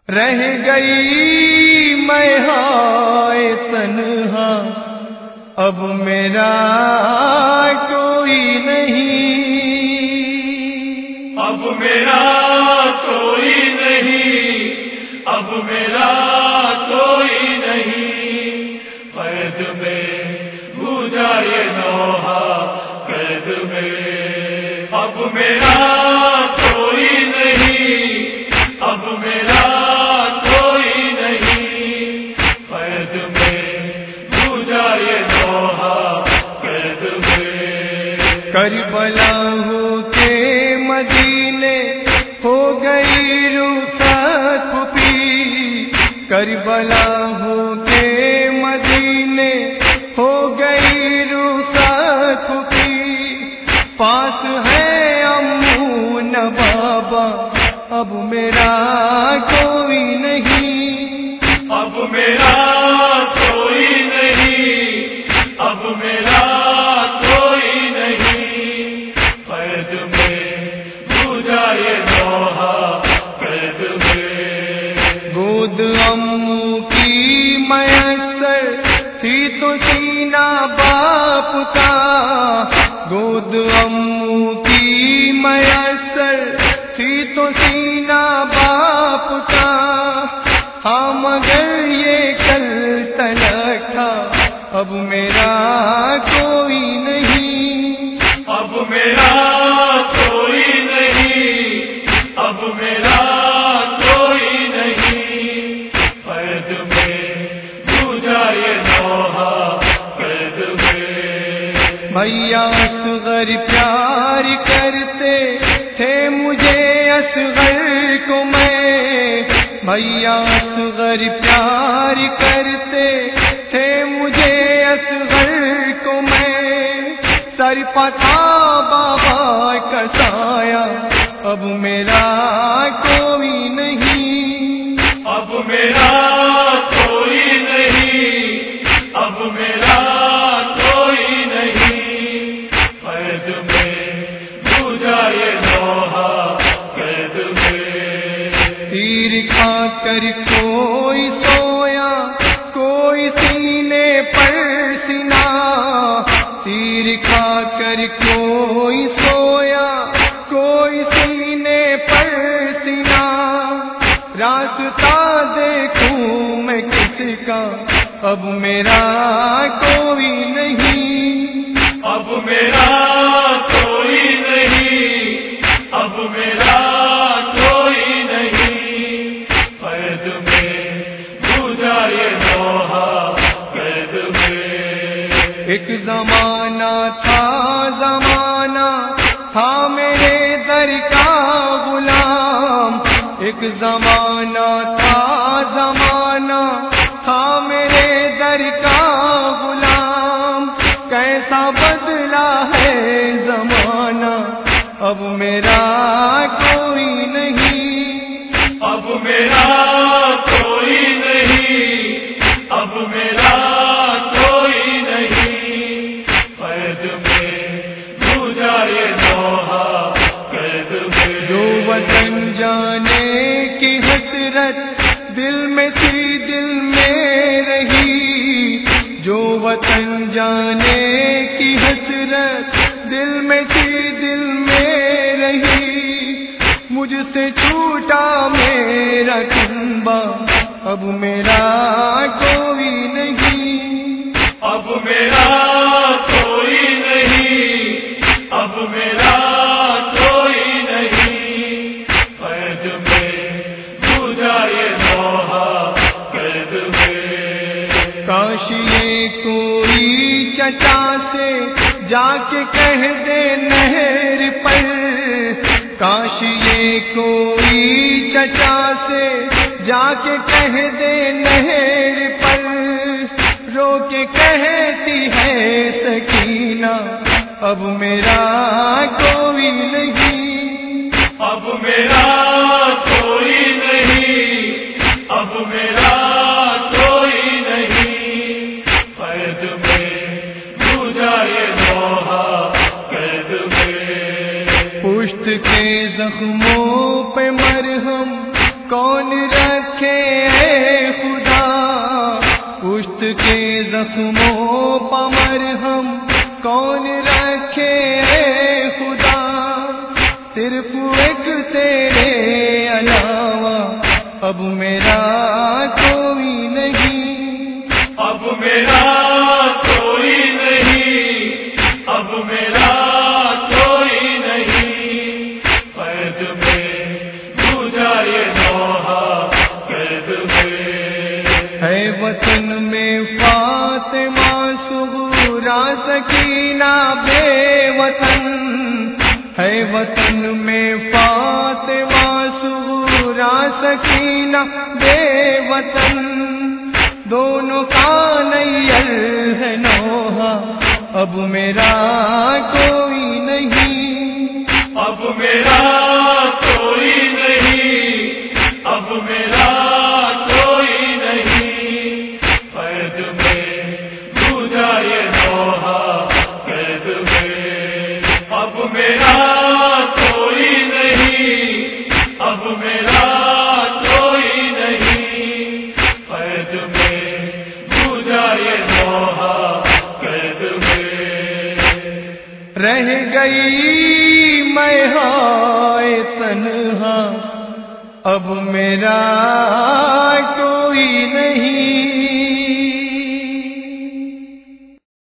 رہ گئی میں ہائے تنہا، اب میرا کوئی نہیں، اب میرا کوئی نہیں، اب میرا کوئی نہیں، قید میں بھوجا یہ نوحہ قید میں، اب میرا کوئی نہیں، اب میرا کوئی نہیں، قید میں بھوجا یہ نوحہ قید میں۔ کربلا ہو کے مدینے ہو گئی رخصت پھوپھی، کربلا ہو کے مدینے ہو گئی رخصت پھوپھی، پاس ہے امو نہ بابا، اب میرا کوئی نہیں، اب میرا کوئی نہیں، اب میرا کوئی نہیں، قید میں بھوجا یہ نوحہ قید میں۔ گود امو کی میسر تھی تو سینہ باپ کا، گود امو کی میسر تھی تو سینہ باپ کا، ہاں مگر یہ کل تلک تھا، اب میرا کوئی نہیں، اب میرا کوئی نہیں، اب میرا کوئی نہیں، قید میں بھوجا یہ نوحہ قید میں۔ بھیا اصغر پیار کرتے تھے مجھے اصغر کو میں، بھیا اصغر پیار کرتے تھے مجھے اصغر کو میں، سر پہ تھا بابا کا سایہ، اب میرا کوئی نہیں، اب میرا کوئی نہیں، اب میرا کوئی نہیں، قید میں بھوجا یہ نوحہ قید میں۔ تیر کھا کر کوئی سویا کوئی سینے پر سنا، تیر کھا کر کوئی سویا کوئی سینے پر سنا، راستہ دیکھوں میں کس کا، اب میرا کوئی نہیں، اب میرا کوئی نہیں، اب میرا کوئی نہیں، قید میں بھوجا یہ نوحہ قید میں۔ ایک زمانہ تھا میرے در کا غلام، ایک زمانہ تھا میرے در کا غلام، کیسا بدلا ہے زمانہ، اب میرا کوئی نہیں، اب میرا کوئی نہیں، اب میرا کوئی نہیں، قید میں بھوجا یہ نوحہ قید میں۔ جو وطن جانے کی حسرت دل میں تھی دل میں رہی، جو وطن جانے کی حسرت دل میں تھی دل میں رہی، مجھ سے چھوٹا میرا کنبہ، اب میرا کوئی نہیں، اب میرا کوئی نہیں، اب میرا کوئی نہیں، قید میں بھوجا یہ نوحہ قید میں۔ کاش یہ کوئی چچا سے جا کے کہہ دے نہر پر، کاش یہ کوئی چچا سے جا کے کہہ دے نہر پر، رو کے کہتی ہے سکینہ، اب میرا کوئی نہیں، اب میرا کوئی نہیں، اب میرا کوئی نہیں، قید میں بھوجا یہ نوحہ قید میں۔ پشت کے زخموں پہ مرہم کون رکھے اے خدا پشت کے زخموں پر مرہم کون رکھے اے خدا صرف ایک تیرے علاوہ اب میرا کوئی نہیں، اب میرا کوئی نہیں، اب میرا کوئی نہیں، قید میں بوجھا یہ نوحہ قید میں ہے وطن میں فاطمہ صغرا سکینہ بے وطن، ہے وطن میں فاطمہ صغرا سکینہ بے وطن، دونوں کا نیل ہے نوحہ اب میرا کوئی نہیں، اب میرا کوئی نہیں، اب میرا کوئی نہیں، قید میں بوجھا یہ نوحہ قید میں اب میرا کوئی نہیں، اب میرا کوئی نہیں، قید میں بوجھا یہ نوحہ قید میں رہ گئی میں ہائے تنہا اب میرا کوئی نہیں،